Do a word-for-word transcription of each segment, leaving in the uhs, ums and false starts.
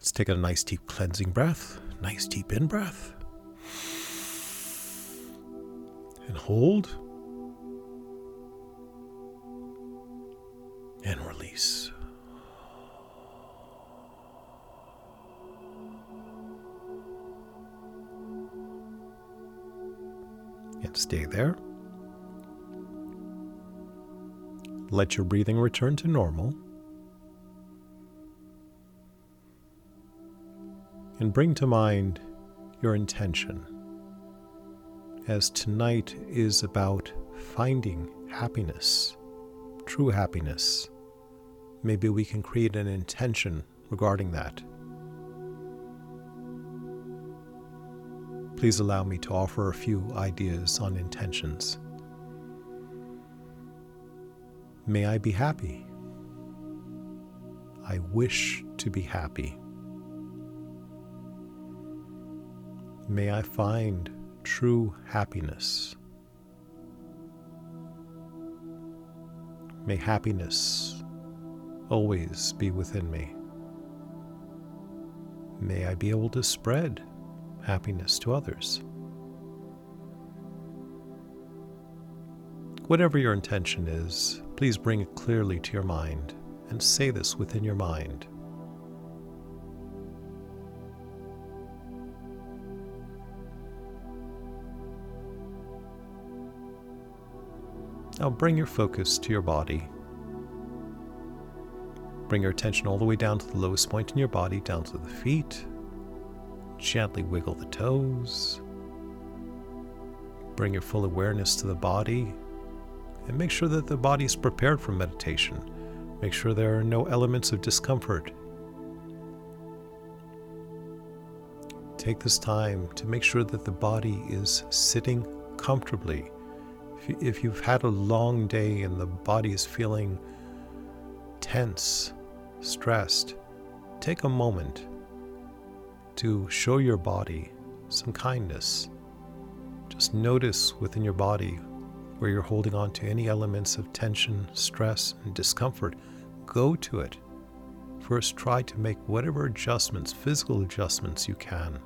Let's take a nice deep cleansing breath. Nice deep in breath. And hold. And release. And stay there. Let your breathing return to normal. And bring to mind your intention, as tonight is about finding happiness, true happiness. Maybe we can create an intention regarding that. Please allow me to offer a few ideas on intentions. May I be happy. I wish to be happy. May I find true happiness. May happiness always be within me. May I be able to spread happiness to others. Whatever your intention is, please bring it clearly to your mind and say this within your mind. Now bring your focus to your body. Bring your attention all the way down to the lowest point in your body, down to the feet. Gently wiggle the toes. Bring your full awareness to the body, and make sure that the body is prepared for meditation. Make sure there are no elements of discomfort. Take this time to make sure that the body is sitting comfortably. If you've had a long day and the body is feeling tense, stressed, take a moment to show your body some kindness. Just notice within your body where you're holding on to any elements of tension, stress, and discomfort. Go to it. First, try to make whatever adjustments, physical adjustments you can.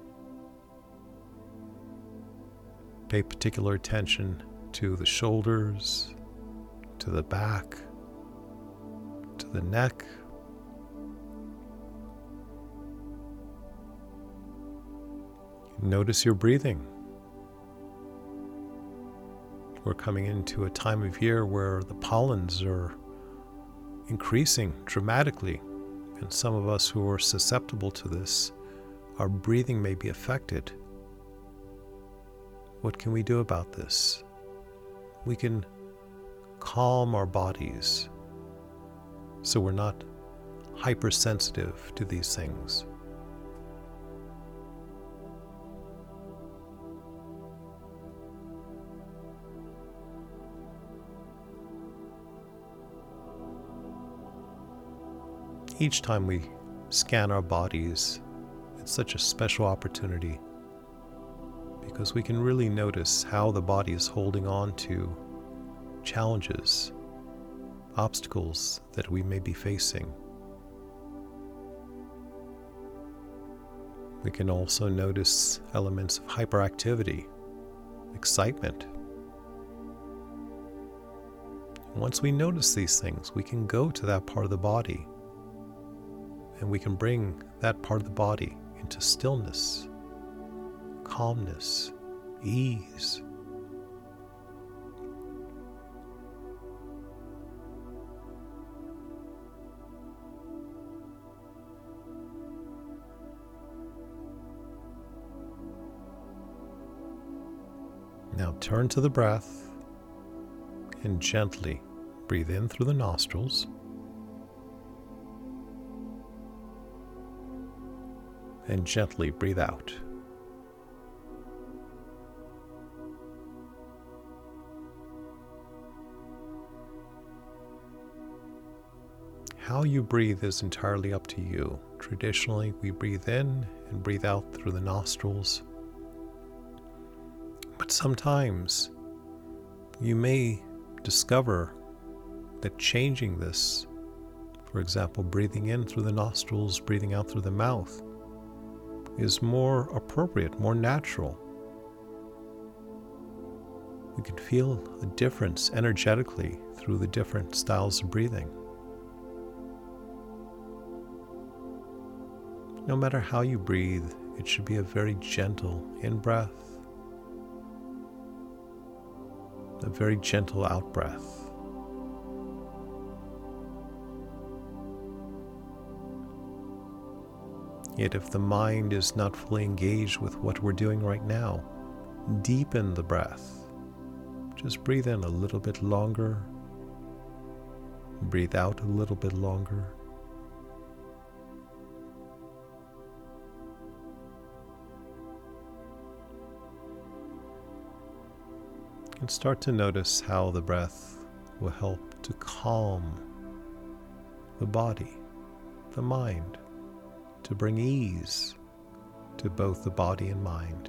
Pay particular attention to the shoulders, to the back, to the neck. Notice your breathing. We're coming into a time of year where the pollens are increasing dramatically, and some of us who are susceptible to this, our breathing may be affected. What can we do about this? We can calm our bodies so we're not hypersensitive to these things. Each time we scan our bodies, it's such a special opportunity, because we can really notice how the body is holding on to challenges, obstacles that we may be facing. We can also notice elements of hyperactivity, excitement. Once we notice these things, we can go to that part of the body, and we can bring that part of the body into stillness, calmness, ease. Now turn to the breath and gently breathe in through the nostrils and gently breathe out. How you breathe is entirely up to you. Traditionally, we breathe in and breathe out through the nostrils. But sometimes you may discover that changing this For example, breathing in through the nostrils, breathing out through the mouth is more appropriate, more natural. We can feel a difference energetically through the different styles of breathing. No matter how you breathe, it should be a very gentle in-breath, a very gentle out-breath. Yet if the mind is not fully engaged with what we're doing right now, deepen the breath. Just breathe in a little bit longer. Breathe out a little bit longer. And start to notice how the breath will help to calm the body, the mind, to bring ease to both the body and mind.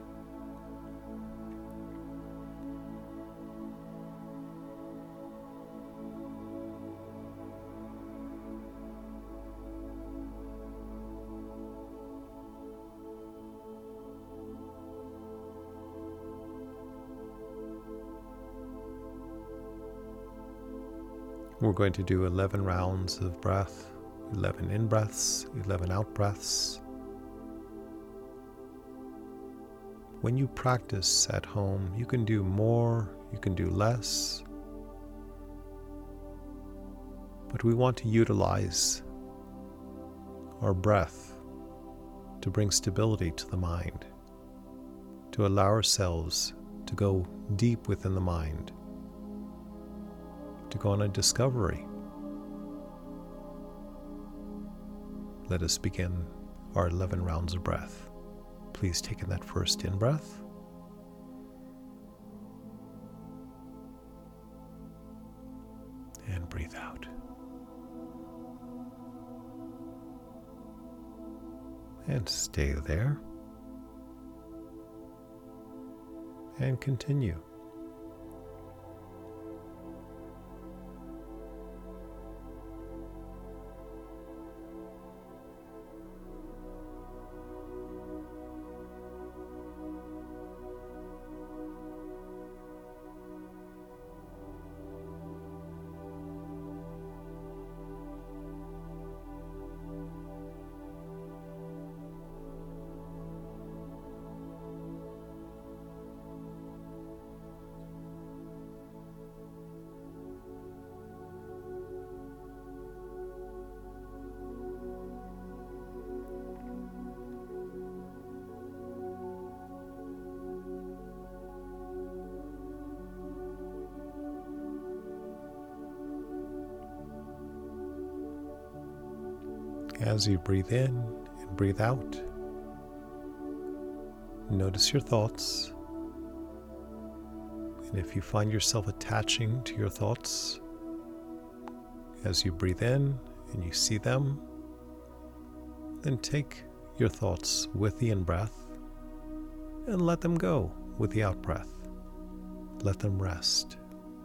We're going to do eleven rounds of breath, eleven in-breaths, eleven out-breaths. When you practice at home, you can do more, you can do less, but we want to utilize our breath to bring stability to the mind, to allow ourselves to go deep within the mind, to go on a discovery. Let us begin our eleven rounds of breath. Please take in that first in-breath. And breathe out. And stay there. And continue. As you breathe in and breathe out, notice your thoughts. And if you find yourself attaching to your thoughts, as you breathe in and you see them, then take your thoughts with the in-breath and let them go with the out-breath. Let them rest.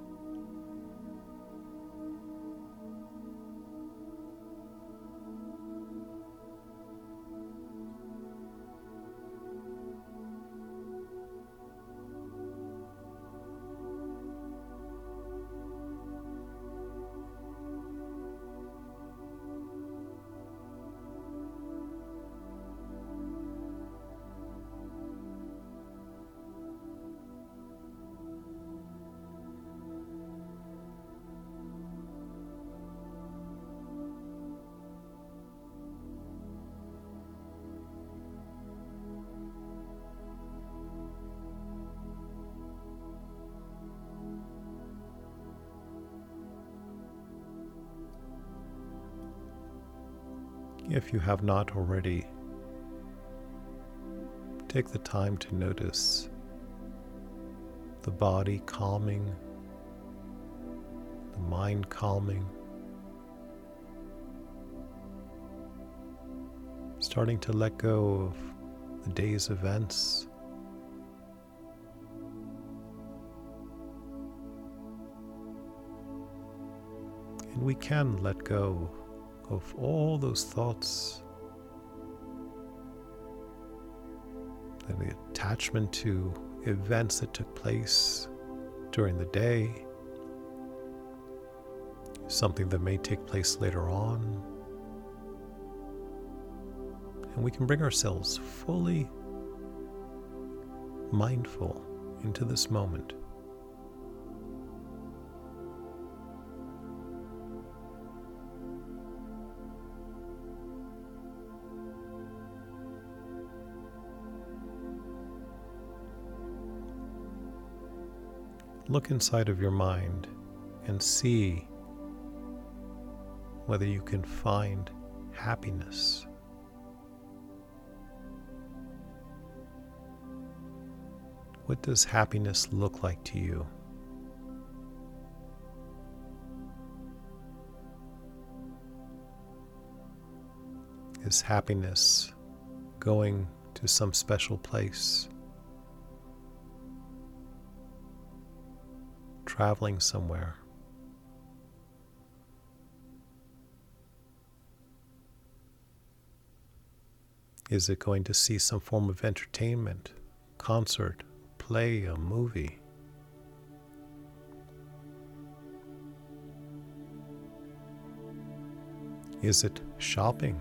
If you have not already, take the time to notice the body calming, the mind calming, starting to let go of the day's events, and we can let go of all those thoughts, and the attachment to events that took place during the day, something that may take place later on. And we can bring ourselves fully mindful into this moment. Look inside of your mind and see whether you can find happiness. What does happiness look like to you? Is happiness going to some special place? Traveling somewhere? Is it going to see some form of entertainment, concert, play, a movie? Is it shopping?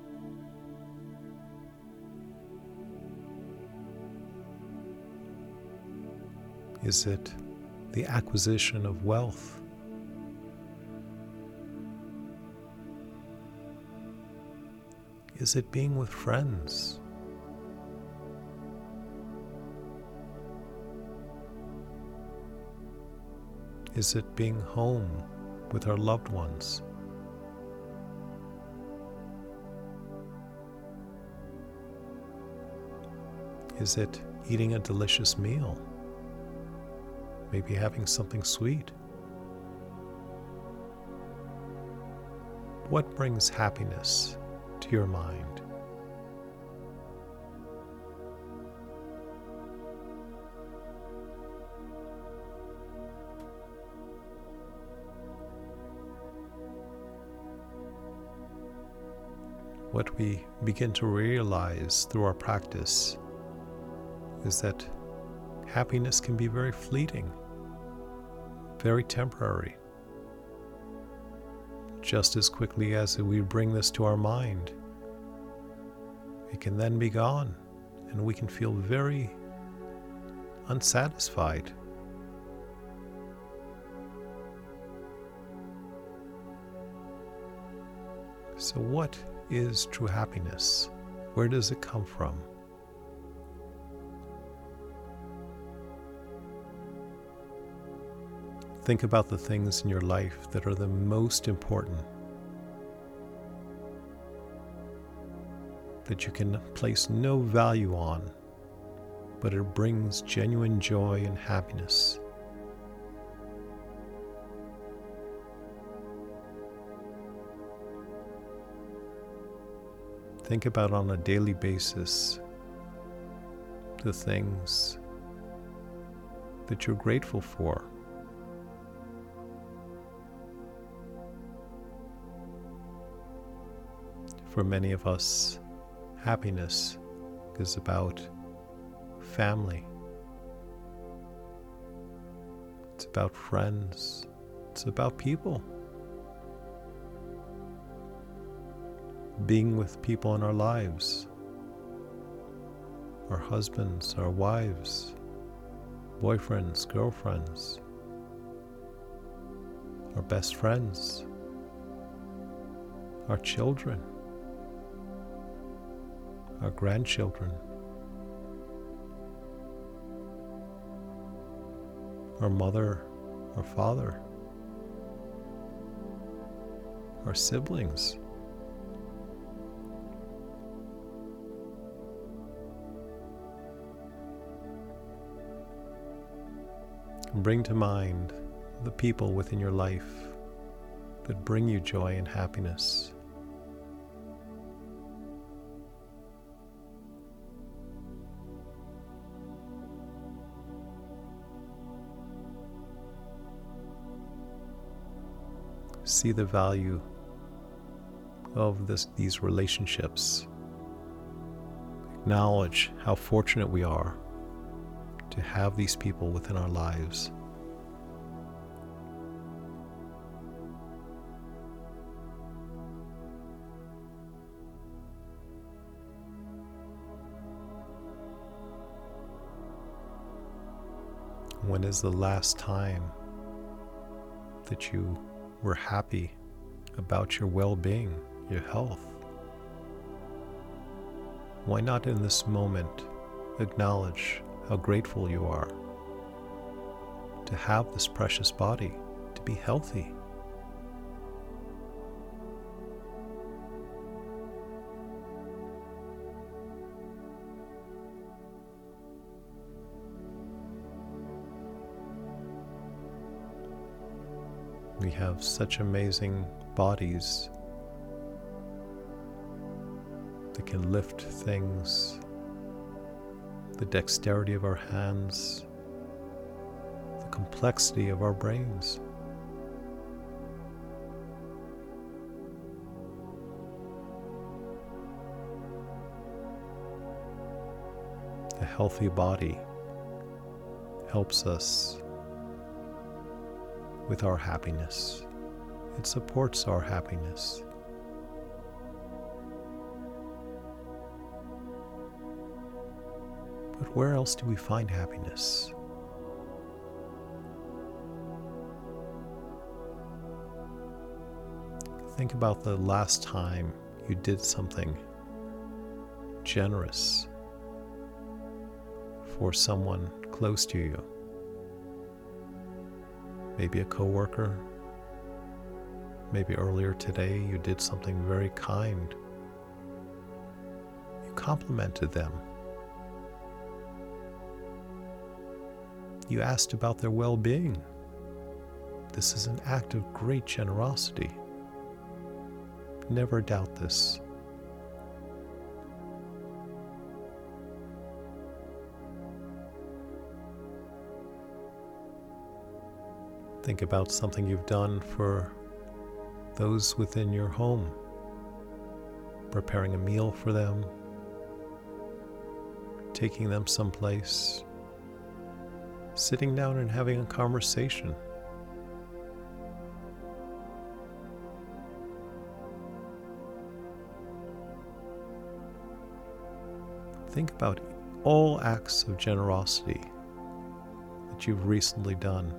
Is it the acquisition of wealth? Is it being with friends? Is it being home with our loved ones? Is it eating a delicious meal? Maybe having something sweet? What brings happiness to your mind? What we begin to realize through our practice is that happiness can be very fleeting, very temporary. Just as quickly as we bring this to our mind, it can then be gone, and we can feel very unsatisfied. So what is true happiness? Where does it come from? Think about the things in your life that are the most important, that you can place no value on, but it brings genuine joy and happiness. Think about on a daily basis the things that you're grateful for. For many of us, happiness is about family. It's about friends. It's about people. Being with people in our lives. Our husbands, our wives, boyfriends, girlfriends, our best friends, our children, our grandchildren, our mother, our father, our siblings. And bring to mind the people within your life that bring you joy and happiness. See the value of this, these relationships. Acknowledge how fortunate we are to have these people within our lives. When is the last time that you were happy about your well-being, your health? Why not in this moment acknowledge how grateful you are to have this precious body, to be healthy? We have such amazing bodies that can lift things, the dexterity of our hands, the complexity of our brains. A healthy body helps us with our happiness. It supports our happiness. But where else do we find happiness? Think about the last time you did something generous for someone close to you. Maybe a coworker. Maybe earlier today you did something very kind. You complimented them. You asked about their well-being. This is an act of great generosity. Never doubt this. Think about something you've done for those within your home, preparing a meal for them, taking them someplace, sitting down and having a conversation. Think about all acts of generosity that you've recently done.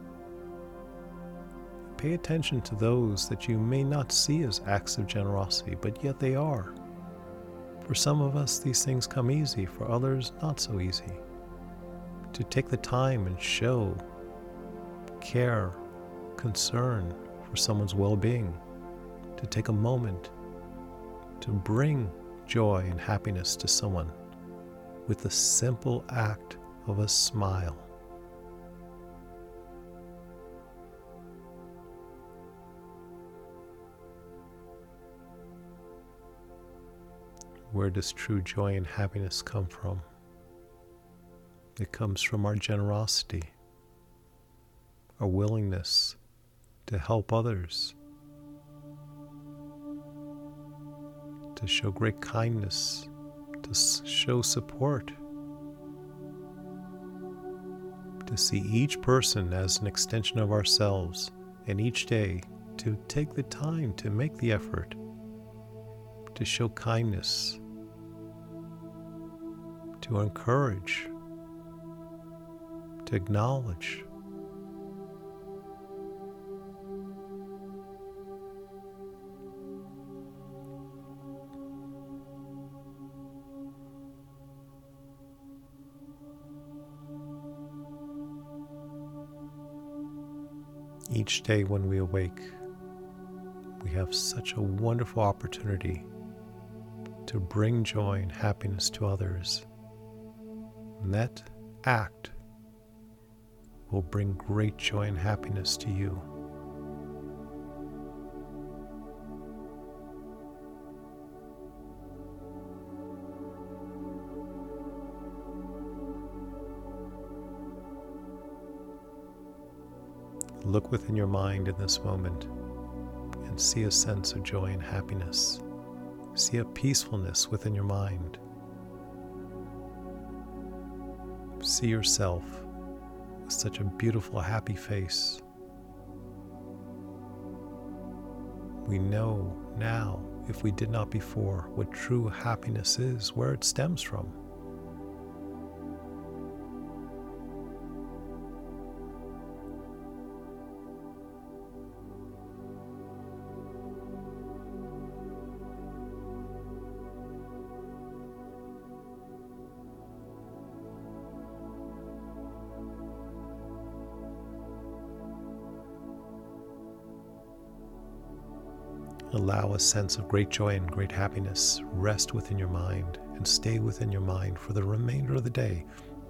Pay attention to those that you may not see as acts of generosity, but yet they are. For some of us, these things come easy. For others, not so easy. To take the time and show care, concern for someone's well-being. To take a moment to bring joy and happiness to someone with the simple act of a smile. Where does true joy and happiness come from? It comes from our generosity, our willingness to help others, to show great kindness, to show support, to see each person as an extension of ourselves, and each day to take the time to make the effort to show kindness, to encourage, to acknowledge. Each day when we awake, we have such a wonderful opportunity to bring joy and happiness to others. And that act will bring great joy and happiness to you. Look within your mind in this moment and see a sense of joy and happiness See a peacefulness within your mind. See yourself with such a beautiful, happy face. We know now, if we did not before, what true happiness is, where it stems from. Allow a sense of great joy and great happiness rest within your mind and stay within your mind for the remainder of the day,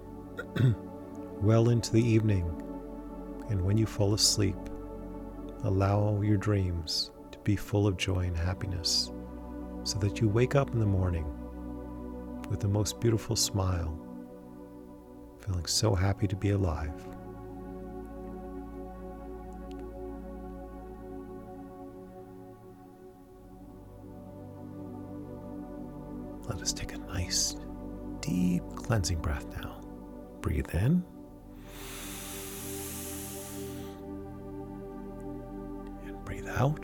well into the evening. And when you fall asleep, allow your dreams to be full of joy and happiness so that you wake up in the morning with the most beautiful smile, feeling so happy to be alive. Let us take a nice, deep cleansing breath now. Breathe in. And breathe out.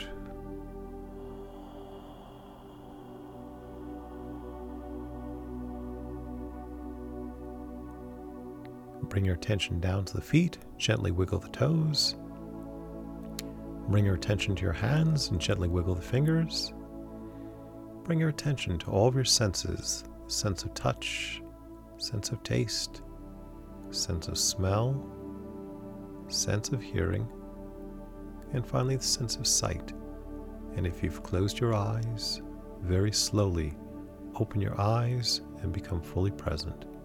Bring your attention down to the feet. Gently wiggle the toes. Bring your attention to your hands and gently wiggle the fingers. Bring your attention to all of your senses, sense of touch, sense of taste, sense of smell, sense of hearing, and finally the sense of sight. And if you've closed your eyes, very slowly open your eyes and become fully present.